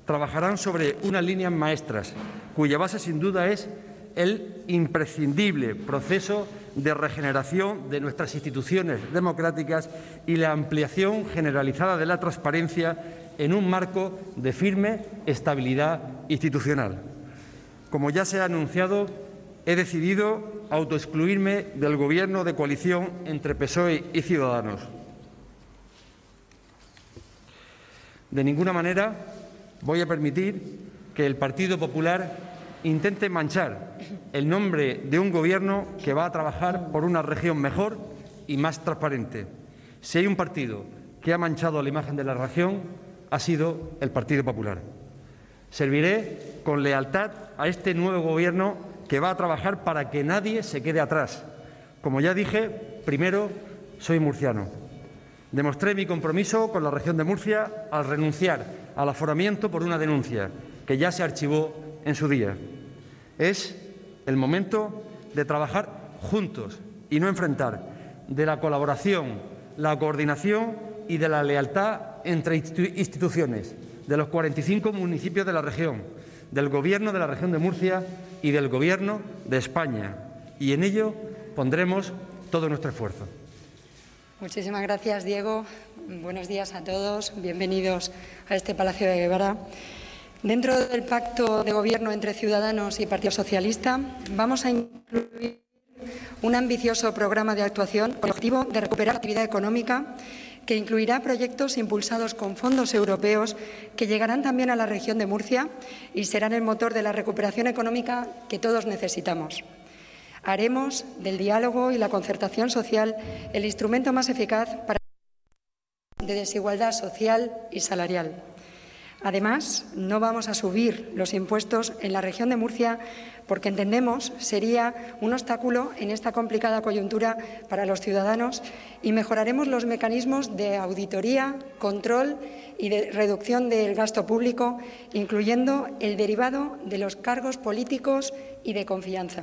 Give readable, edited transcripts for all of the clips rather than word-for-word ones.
trabajarán sobre unas líneas maestras, cuya base sin duda es el imprescindible proceso de regeneración de nuestras instituciones democráticas y la ampliación generalizada de la transparencia en un marco de firme estabilidad institucional. Como ya se ha anunciado, he decidido autoexcluirme del Gobierno de coalición entre PSOE y Ciudadanos. De ninguna manera voy a permitir que el Partido Popular intente manchar el nombre de un Gobierno que va a trabajar por una región mejor y más transparente. Si hay un partido que ha manchado la imagen de la región, ha sido el Partido Popular. Serviré con lealtad a este nuevo Gobierno que va a trabajar para que nadie se quede atrás. Como ya dije, primero, soy murciano. Demostré mi compromiso con la región de Murcia al renunciar al aforamiento por una denuncia que ya se archivó en su día. Es el momento de trabajar juntos y no enfrentar, de la colaboración, la coordinación y de la lealtad entre instituciones de los 45 municipios de la región, del Gobierno de la región de Murcia y del Gobierno de España. Y en ello pondremos todo nuestro esfuerzo. Muchísimas gracias, Diego. Buenos días a todos. Bienvenidos a este Palacio de Guevara. Dentro del pacto de gobierno entre Ciudadanos y Partido Socialista vamos a incluir un ambicioso programa de actuación con el objetivo de recuperar la actividad económica que incluirá proyectos impulsados con fondos europeos que llegarán también a la región de Murcia y serán el motor de la recuperación económica que todos necesitamos. Haremos del diálogo y la concertación social el instrumento más eficaz para de desigualdad social y salarial. Además, no vamos a subir los impuestos en la región de Murcia porque entendemos sería un obstáculo en esta complicada coyuntura para los ciudadanos y mejoraremos los mecanismos de auditoría, control y de reducción del gasto público, incluyendo el derivado de los cargos políticos y de confianza.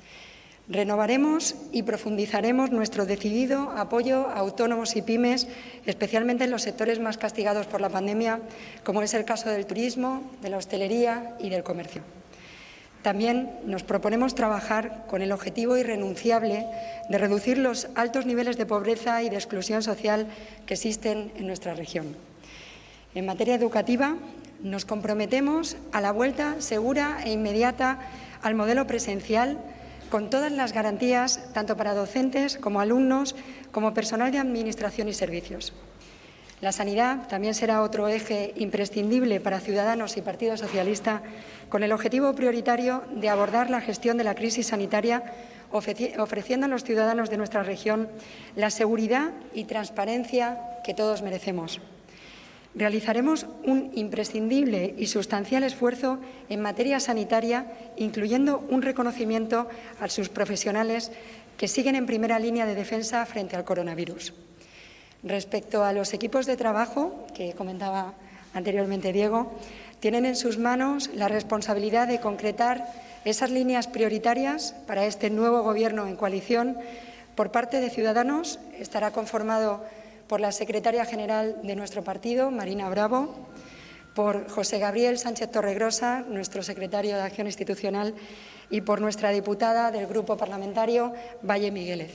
Renovaremos y profundizaremos nuestro decidido apoyo a autónomos y pymes, especialmente en los sectores más castigados por la pandemia, como es el caso del turismo, de la hostelería y del comercio. También nos proponemos trabajar con el objetivo irrenunciable de reducir los altos niveles de pobreza y de exclusión social que existen en nuestra región. En materia educativa, nos comprometemos a la vuelta segura e inmediata al modelo presencial, con todas las garantías, tanto para docentes como alumnos, como personal de Administración y servicios. La sanidad también será otro eje imprescindible para Ciudadanos y Partido Socialista, con el objetivo prioritario de abordar la gestión de la crisis sanitaria, ofreciendo a los ciudadanos de nuestra región la seguridad y transparencia que todos merecemos. Realizaremos un imprescindible y sustancial esfuerzo en materia sanitaria, incluyendo un reconocimiento a sus profesionales que siguen en primera línea de defensa frente al coronavirus. Respecto a los equipos de trabajo, que comentaba anteriormente Diego, tienen en sus manos la responsabilidad de concretar esas líneas prioritarias para este nuevo Gobierno en coalición. Por parte de Ciudadanos estará conformado por la secretaria general de nuestro partido, Marina Bravo, por José Gabriel Sánchez Torregrosa, nuestro secretario de Acción Institucional, y por nuestra diputada del Grupo Parlamentario, Valle Miguélez.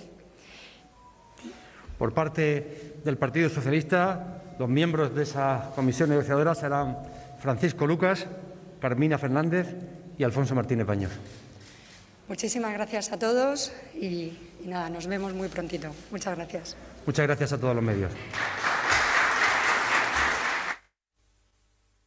Por parte del Partido Socialista, los miembros de esa comisión negociadora serán Francisco Lucas, Carmina Fernández y Alfonso Martínez Baños. Muchísimas gracias a todos y nada, nos vemos muy prontito. Muchas gracias. Muchas gracias a todos los medios.